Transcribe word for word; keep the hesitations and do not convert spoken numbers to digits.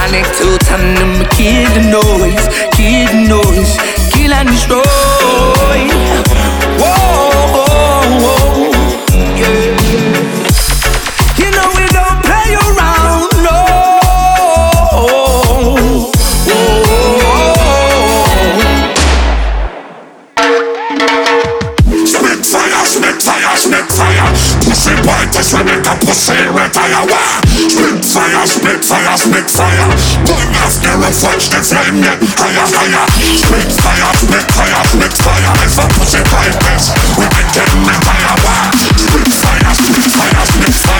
Anekdoten, kill the noise, kill the noise, kill and destroy. Whoa, whoa, whoa, yeah. You know we don't play around, no. Whoa. Spit fire, spit fire, spit fire. Pussy boy, just we make a pussy retire. Spit fire, spit fire, spit fire. Burn off the roof, watch the flame get higher, higher. Spit fire, spit fire, spit fire. If a pussy like this, we make them retire. Spit fire, spit fire, spit fire.